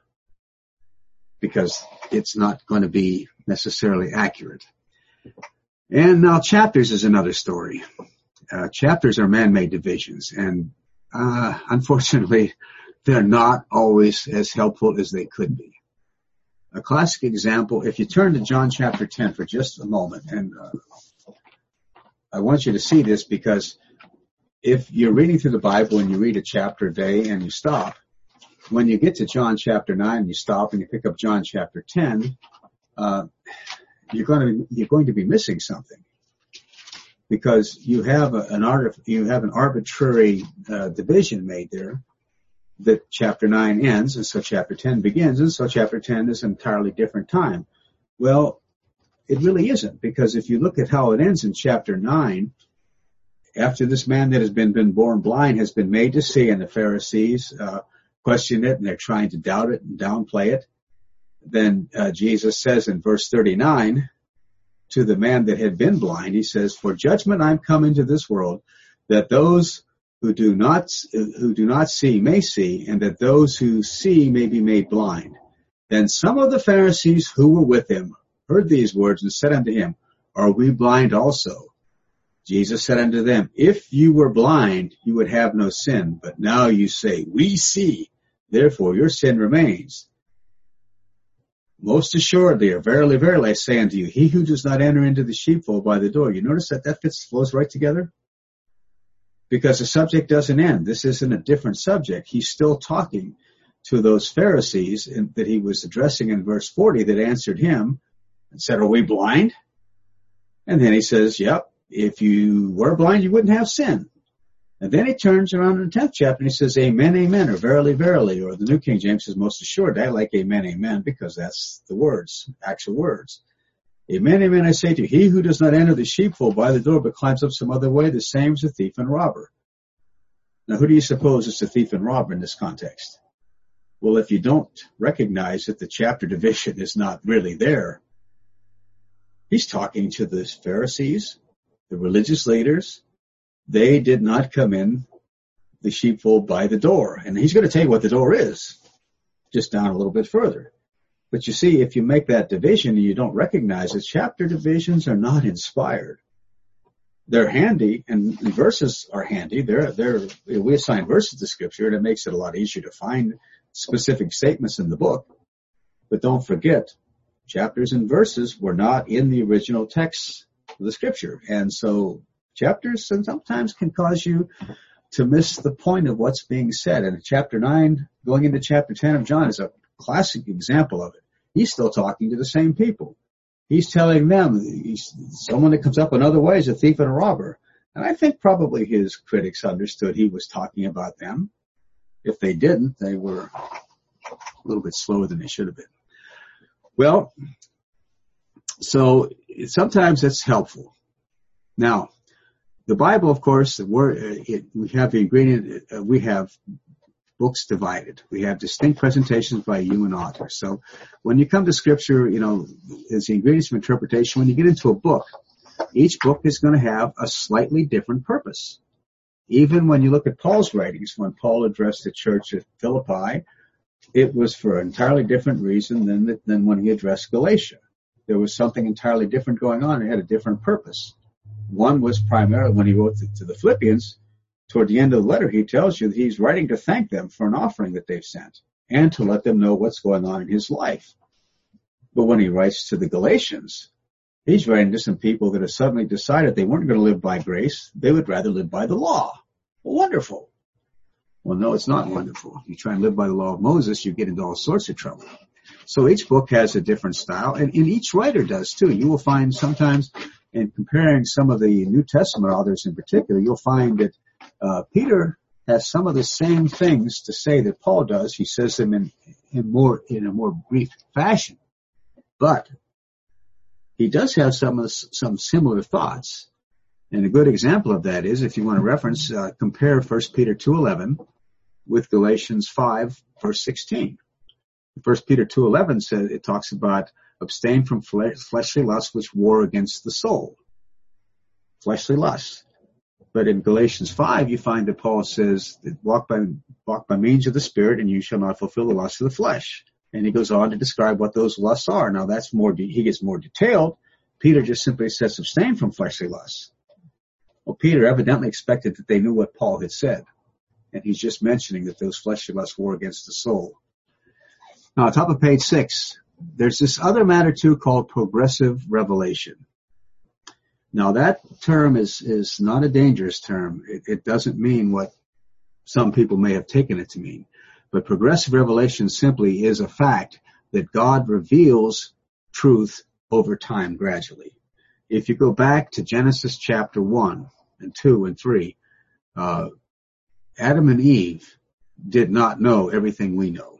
because it's not going to be necessarily accurate. And now chapters is another story. Chapters are man-made divisions, and unfortunately, they're not always as helpful as they could be. A classic example, if you turn to John chapter 10 for just a moment, and I want you to see this, because if you're reading through the Bible and you read a chapter a day and you stop, when you get to John chapter 9 and you stop and you pick up John chapter 10, you're going to be missing something, because you have an arbitrary division made there, that chapter 9 ends, and so chapter 10 begins, and so chapter 10 is an entirely different time. Well, it really isn't, because if you look at how it ends in chapter 9, after this man that has been born blind has been made to see, and the Pharisees question it, and they're trying to doubt it and downplay it, then Jesus says in verse 39 to the man that had been blind, he says, "For judgment I'm come into this world, that those who do not see may see, and that those who see may be made blind." Then some of the Pharisees who were with him heard these words and said unto him, "Are we blind also?" Jesus said unto them, "If you were blind, you would have no sin. But now you say, we see, therefore your sin remains. Most assuredly, or verily, verily, I say unto you, he who does not enter into the sheepfold by the door." You notice that flows right together? Because the subject doesn't end. This isn't a different subject. He's still talking to those Pharisees that he was addressing in verse 40 that answered him and said, "Are we blind?" And then he says, "Yep, if you were blind, you wouldn't have sin." And then he turns around in the 10th chapter and he says, "Amen, amen," or "Verily, verily," or the New King James says, "Most assured." I like amen, amen, because that's the words, actual words. "Amen, amen, I say to you, he who does not enter the sheepfold by the door, but climbs up some other way, the same is a thief and robber." Now, who do you suppose is the thief and robber in this context? Well, if you don't recognize that the chapter division is not really there, he's talking to the Pharisees, the religious leaders. They did not come in the sheepfold by the door. And he's going to tell you what the door is, just down a little bit further. But you see, if you make that division and you don't recognize it, chapter divisions are not inspired. They're handy, and verses are handy. We assign verses to Scripture, and it makes it a lot easier to find specific statements in the book. But don't forget, chapters and verses were not in the original text of the Scripture. And so chapters sometimes can cause you to miss the point of what's being said. And chapter 9, going into chapter 10 of John, is a classic example of it. He's still talking to the same people. He's telling them someone that comes up another way is a thief and a robber. And I think probably his critics understood he was talking about them. If they didn't, they were a little bit slower than they should have been. Well, so sometimes it's helpful. Now, the Bible, of course, we have the ingredient, we have books divided. We have distinct presentations by human authors. So when you come to Scripture, as the ingredients of interpretation, when you get into a book, each book is going to have a slightly different purpose. Even when you look at Paul's writings, when Paul addressed the church at Philippi, it was for an entirely different reason than when he addressed Galatia. There was something entirely different going on. It had a different purpose. One was primarily when he wrote to the Philippians. Toward the end of the letter, he tells you that he's writing to thank them for an offering that they've sent and to let them know what's going on in his life. But when he writes to the Galatians, he's writing to some people that have suddenly decided they weren't going to live by grace. They would rather live by the law. Well, wonderful. Well, no, it's not wonderful. You try and live by the law of Moses, you get into all sorts of trouble. So each book has a different style, and each writer does too. You will find sometimes, in comparing some of the New Testament authors in particular, you'll find that Peter has some of the same things to say that Paul does. He says them in a more brief fashion, but he does have some similar thoughts. And a good example of that is, if you want to reference, compare 1 Peter 2:11 with Galatians 5 verse 16. 1 Peter 2:11 says, it talks about abstain from fleshly lusts which war against the soul. Fleshly lusts. But in Galatians 5, you find that Paul says, walk by means of the Spirit, and you shall not fulfill the lusts of the flesh. And he goes on to describe what those lusts are. Now that's he gets more detailed. Peter just simply says abstain from fleshly lusts. Well, Peter evidently expected that they knew what Paul had said. And he's just mentioning that those fleshly lusts war against the soul. Now, on top of page 6, there's this other matter too called progressive revelation. Now, that term is not a dangerous term. It doesn't mean what some people may have taken it to mean. But progressive revelation simply is a fact that God reveals truth over time gradually. If you go back to Genesis chapter 1 and 2 and 3, Adam and Eve did not know everything we know.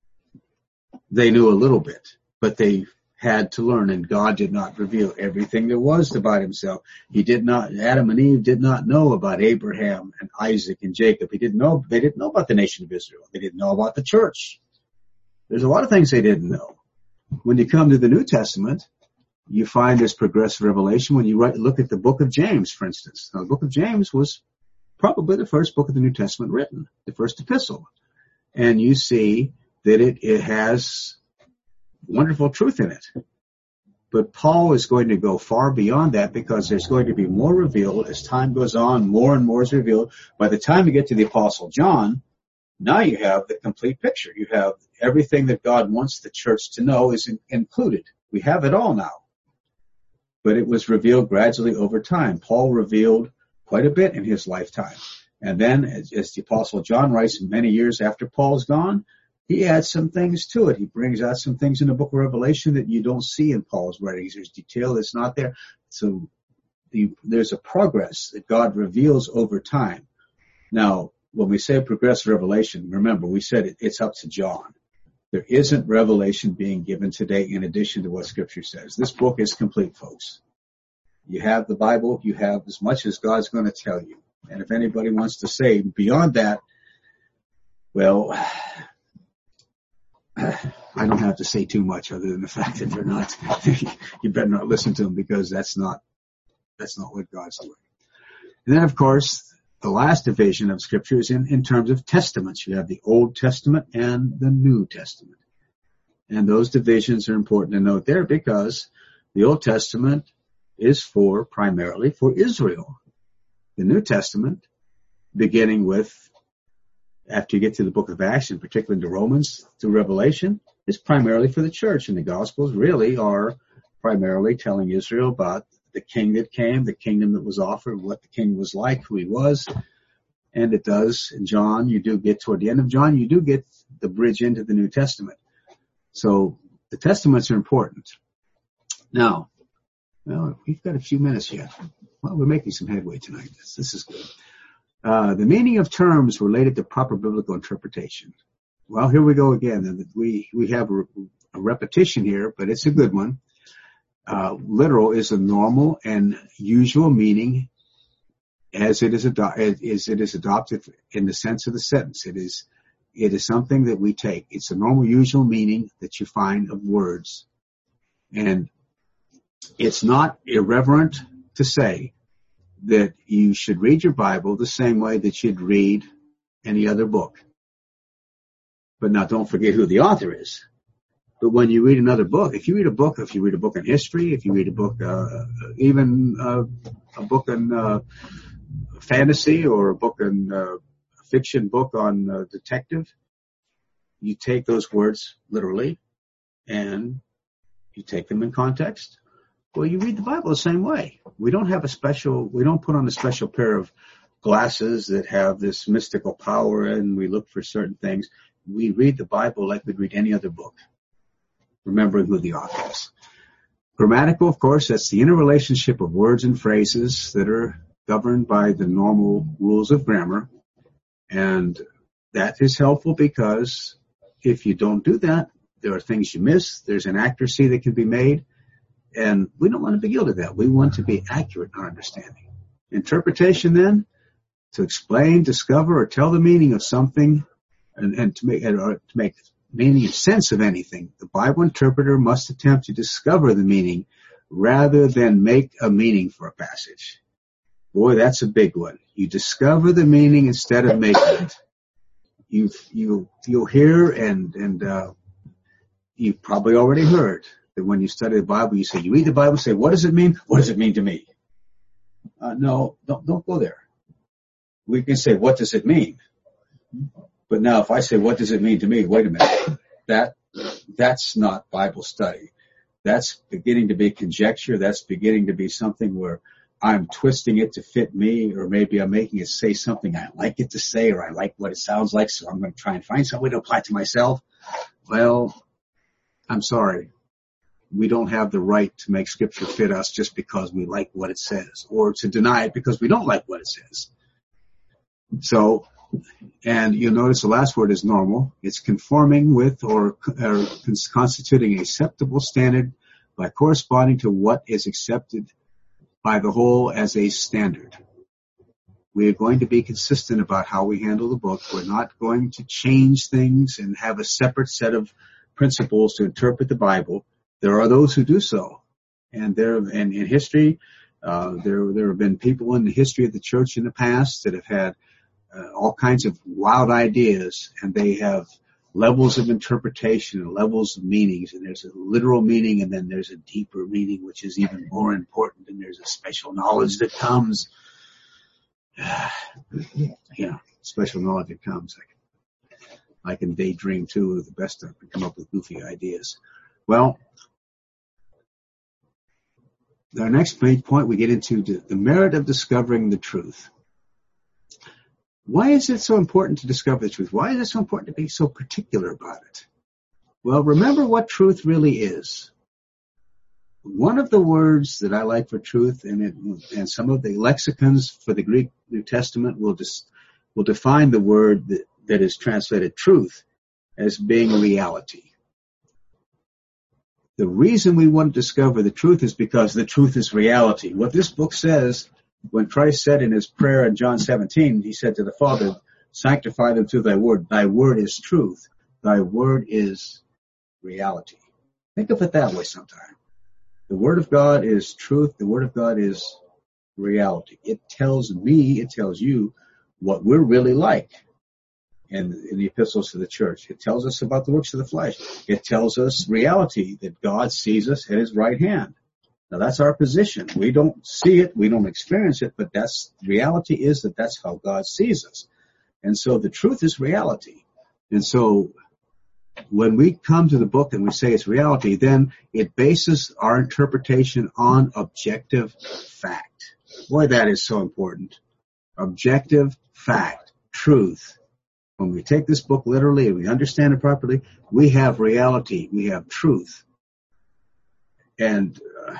They knew a little bit, but they had to learn, and God did not reveal everything there was about himself. Adam and Eve did not know about Abraham and Isaac and Jacob. They didn't know about the nation of Israel. They didn't know about the church. There's a lot of things they didn't know. When you come to the New Testament, you find this progressive revelation when you look at the book of James, for instance. Now, the book of James was probably the first book of the New Testament written, the first epistle. And you see that it has wonderful truth in it. But Paul is going to go far beyond that, because there's going to be more revealed as time goes on. More and more is revealed. By the time you get to the Apostle John, now you have the complete picture. You have everything that God wants the church to know is included. We have it all now. But it was revealed gradually over time. Paul revealed quite a bit in his lifetime. And then, as the Apostle John writes many years after Paul's gone, he adds some things to it. He brings out some things in the book of Revelation that you don't see in Paul's writings. There's detail that's not there. So there's a progress that God reveals over time. Now, when we say progressive revelation, remember, we said it's up to John. There isn't revelation being given today in addition to what Scripture says. This book is complete, folks. You have the Bible. You have as much as God's going to tell you. And if anybody wants to say beyond that, well, I don't have to say too much other than the fact that they're not. You better not listen to them, because that's not what God's doing. And then, of course, the last division of Scripture is in terms of testaments. You have the Old Testament and the New Testament. And those divisions are important to note there, because the Old Testament is primarily for Israel. The New Testament, beginning with, after you get to the book of Acts, and particularly into Romans through Revelation, is primarily for the church. And the Gospels really are primarily telling Israel about the king that came, the kingdom that was offered, what the king was like, who he was. And it does, in John, you do get toward the end of John, you do get the bridge into the New Testament. So the Testaments are important. Now, well, we've got a few minutes yet. Well, we're making some headway tonight. This is good. The meaning of terms related to proper biblical interpretation. Well, here we go again. We have a repetition here, but it's a good one. Literal is a normal and usual meaning as it is adopted in the sense of the sentence. It is something that we take. It's a normal, usual meaning that you find of words. And it's not irreverent to say that you should read your Bible the same way that you'd read any other book. But now don't forget who the author is. But when you read another book, if you read a book in history, if you read a book, even a book in fantasy, or a book in a fiction book on detective, you take those words literally and you take them in context. Well, you read the Bible the same way. We don't put on a special pair of glasses that have this mystical power and we look for certain things. We read the Bible like we'd read any other book, remembering who the author is. Grammatical, of course, that's the interrelationship of words and phrases that are governed by the normal rules of grammar. And that is helpful because if you don't do that, there are things you miss. There's an accuracy that can be made. And we don't want to be guilty of that. We want to be accurate in our understanding. Interpretation, then, to explain, discover, or tell the meaning of something and to make meaning and sense of anything. The Bible interpreter must attempt to discover the meaning rather than make a meaning for a passage. Boy, that's a big one. You discover the meaning instead of making it. You'll hear and you've probably already heard that when you study the Bible, you read the Bible and say, what does it mean? What does it mean to me? No, don't go there. We can say, what does it mean? But now if I say, what does it mean to me? Wait a minute. That's not Bible study. That's beginning to be conjecture. That's beginning to be something where I'm twisting it to fit me, or maybe I'm making it say something I like it to say, or I like what it sounds like, so I'm going to try and find some way to apply it to myself. Well, I'm sorry. We don't have the right to make Scripture fit us just because we like what it says, or to deny it because we don't like what it says. So, and you'll notice the last word is normal. It's conforming with or constituting an acceptable standard by corresponding to what is accepted by the whole as a standard. We are going to be consistent about how we handle the book. We're not going to change things and have a separate set of principles to interpret the Bible. There are those who do so. And in history, there have been people in the history of the church in the past that have had all kinds of wild ideas, and they have levels of interpretation and levels of meanings, and there's a literal meaning, and then there's a deeper meaning, which is even more important, and there's a special knowledge that comes. Special knowledge that comes. I can daydream, too, the best I can come up with goofy ideas. Well, our next main point, we get into the merit of discovering the truth. Why is it so important to discover the truth? Why is it so important to be so particular about it? Well, remember what truth really is. One of the words that I like for truth, and some of the lexicons for the Greek New Testament will define the word that is translated truth as being reality. The reason we want to discover the truth is because the truth is reality. What this book says, when Christ said in his prayer in John 17, he said to the Father, sanctify them through thy word. Thy word is truth. Thy word is reality. Think of it that way sometime. The word of God is truth. The word of God is reality. It tells me, it tells you what we're really like in the epistles to the church. It tells us about the works of the flesh. It tells us reality, that God sees us at his right hand. Now that's our position. We don't see it, we don't experience it, but reality is that that's how God sees us. And so the truth is reality. And so when we come to the book and we say it's reality, then it bases our interpretation on objective fact. Boy, that is so important. Objective fact, truth. When we take this book literally and we understand it properly, we have reality, we have truth. And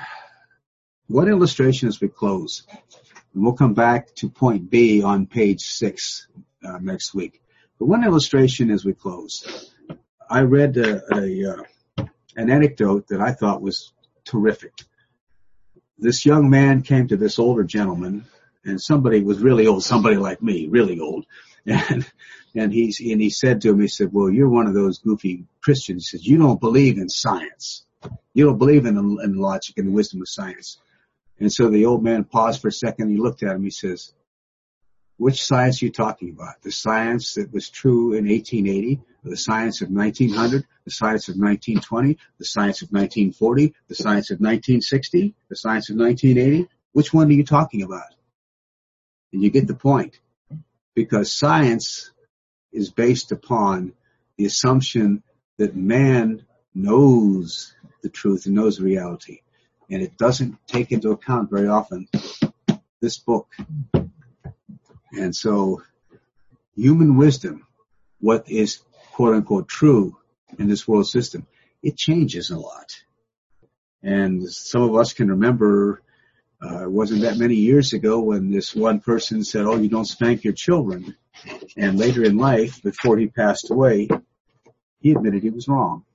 one illustration as we close, and we'll come back to point B on page 6 next week. But one illustration as we close. I read an anecdote that I thought was terrific. This young man came to this older gentleman, and somebody was really old, somebody like me, really old, and he said to him, he said, well, you're one of those goofy Christians. He says, you don't believe in science. You don't believe in logic and the wisdom of science. And so the old man paused for a second. He looked at him. He says, which science are you talking about? The science that was true in 1880, or the science of 1900, the science of 1920, the science of 1940, the science of 1960, the science of 1980? Which one are you talking about? And you get the point. Because science is based upon the assumption that man knows the truth and knows reality. And it doesn't take into account very often this book. And so human wisdom, what is quote unquote true in this world system, it changes a lot. And some of us can remember, it wasn't that many years ago when this one person said, oh, you don't spank your children. And later in life, before he passed away, he admitted he was wrong.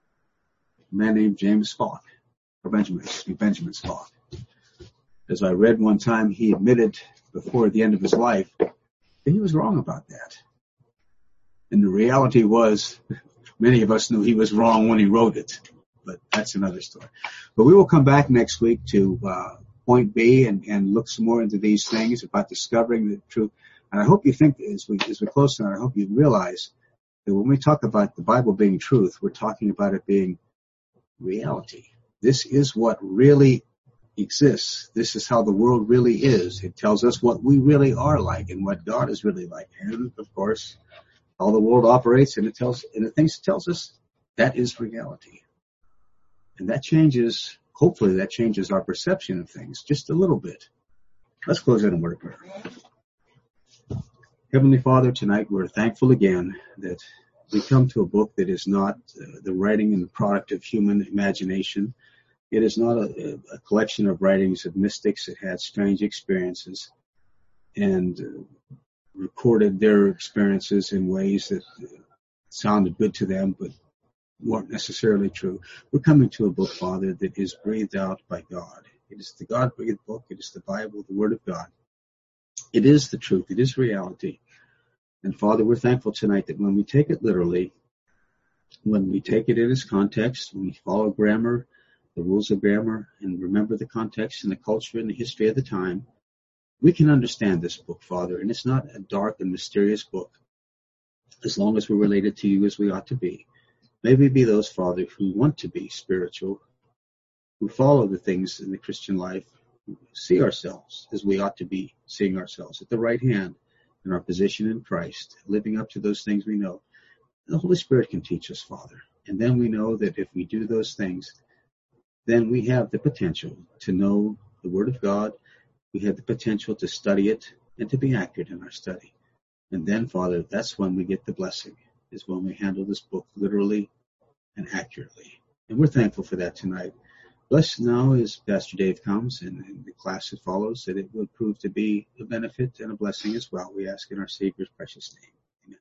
A man named James Falk, or Benjamin Falk. As I read one time, he admitted before the end of his life that he was wrong about that. And the reality was, many of us knew he was wrong when he wrote it. But that's another story. But we will come back next week to point B and look some more into these things about discovering the truth. And I hope you think, as we close tonight, I hope you realize that when we talk about the Bible being truth, we're talking about it being reality. This is what really exists. This is how the world really is. It tells us what we really are like and what God is really like. And, of course, how the world operates, and the things it tells us, that is reality. And that changes, hopefully that changes our perception of things just a little bit. Let's close in a word of prayer. Heavenly Father, tonight we're thankful again that we come to a book that is not the writing and the product of human imagination. It is not a collection of writings of mystics that had strange experiences and recorded their experiences in ways that sounded good to them but weren't necessarily true. We're coming to a book, Father, that is breathed out by God. It is the God-breathed book. It is the Bible, the Word of God. It is the truth. It is reality. And Father, we're thankful tonight that when we take it literally, when we take it in its context, when we follow grammar, the rules of grammar, and remember the context and the culture and the history of the time, we can understand this book, Father. And it's not a dark and mysterious book, as long as we're related to you as we ought to be. May we be those, Father, who want to be spiritual, who follow the things in the Christian life, who see ourselves as we ought to be seeing ourselves, at the right hand in our position in Christ, living up to those things we know. The Holy Spirit can teach us, Father. And then we know that if we do those things, then we have the potential to know the Word of God. We have the potential to study it and to be accurate in our study. And then, Father, that's when we get the blessing, is when we handle this book literally and accurately. And we're thankful for that tonight. Bless now as Pastor Dave comes and the class that follows, that it will prove to be a benefit and a blessing as well. We ask in our Savior's precious name.